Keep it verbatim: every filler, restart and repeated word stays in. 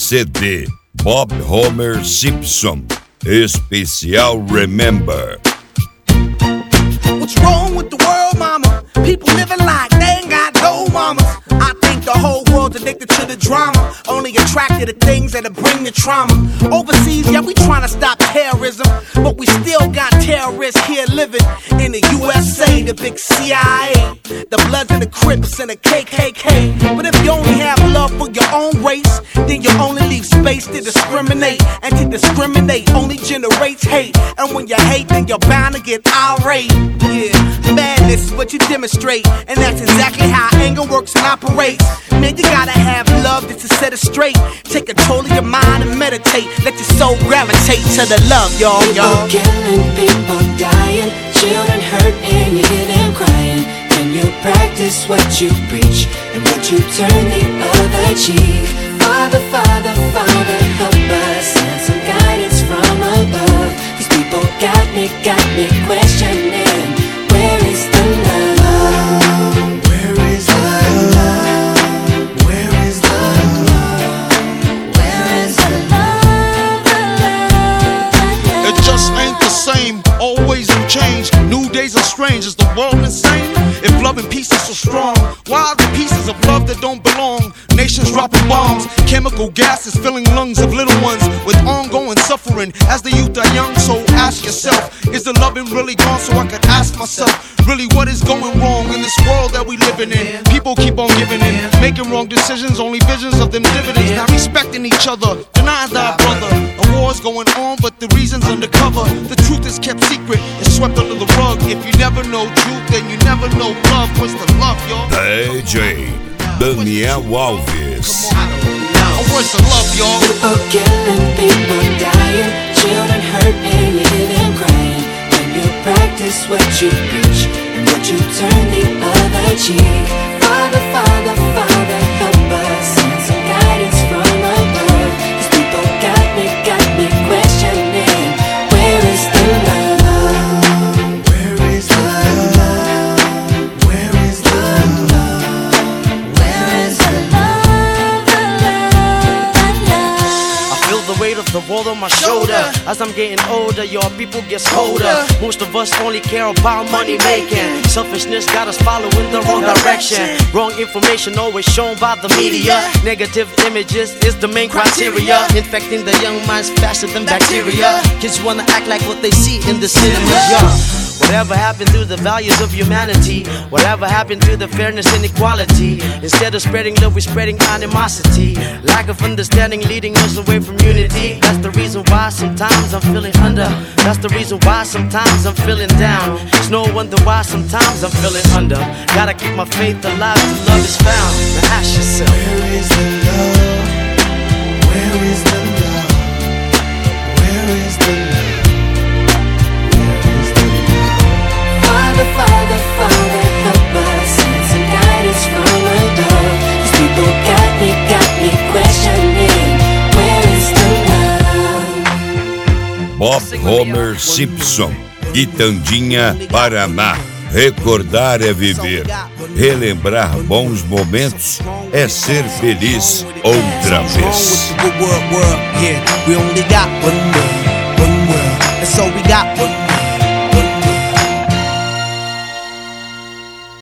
C D Bob Homer Simpson, especial Remember. What's wrong with the world, mama? People living like they ain't got no mamas. I think the whole world's addicted to the drama, only attracted to things that'll bring the trauma. Overseas, yeah, we trying to stop terrorism, but we still got terrorists here living in the U S A, the big C I A, the Bloods and the Crips and the K K K. But if you only have love for your own race, then you only leave space to discriminate, and to discriminate only generates hate. And when you hate, then you're bound to get irate. Yeah, madness is what you demonstrate, and that's exactly how anger works and operates. Man, you gotta have love just to set it straight. Take control of your mind and meditate. Let your soul gravitate to the love, y'all, y'all. People killing, people dying, children hurt and you hear them crying. Can you practice what you preach, and would you turn the other cheek? Father, Father, Father, help us, send some guidance from above. These people got me, got me questioning, where is the love? Where is the love? Where is the love? Where is the love? The love, the love? It just ain't the same, always in change. New days are strange, is the world insane? If love and peace is so strong, why are the pieces of love that don't belong? Nations dropping bombs, chemical gases filling lungs of little ones with ongoing suffering as the youth are young. So ask yourself, is the loving really gone? So I could ask myself, really what is going wrong in this world that we living in? People keep on giving in, making wrong decisions, only visions of them dividends. Not respecting each other, denying thy brother. A war's going on, but the reason's undercover. The truth is kept secret, it's swept under the rug. If you never know truth, then you never know love. What's the love, y'all? D J Daniel Alves. What's the love, y'all? People killing, people dying, children hurt and you hear them crying. When you practice what you preach, and would you turn the other cheek? Father, Father, Father, help us, send some guidance from above. These people got me, got me questioning, where is the love? Where is the love? Where is the love? Where is the love? The love, the love. I feel the weight of the world on my shoulder. As I'm getting older, your people get colder. Most of us only care about money making. Selfishness got us following the wrong direction. Wrong information always shown by the media. Negative images is the main criteria, infecting the young minds faster than bacteria. Kids wanna act like what they see in the cinemas, yeah. Whatever happened to the values of humanity? Whatever happened to the fairness and equality? Instead of spreading love, we're spreading animosity. Lack of understanding leading us away from unity. That's the reason why sometimes I'm feeling under. That's the reason why sometimes I'm feeling down. It's no wonder why sometimes I'm feeling under. Gotta keep my faith alive till love is found. Now ask yourself, Where is the love? Where is the love? Where is the love? Father, Father, Father, help us, send some guidance from above. These people got me, got me questioning, where is the love? Bob Homer Simpson, Quitandinha, Paraná. Recordar é viver. Relembrar bons momentos é ser feliz outra vez. We only got one world, one world, and so we got one world.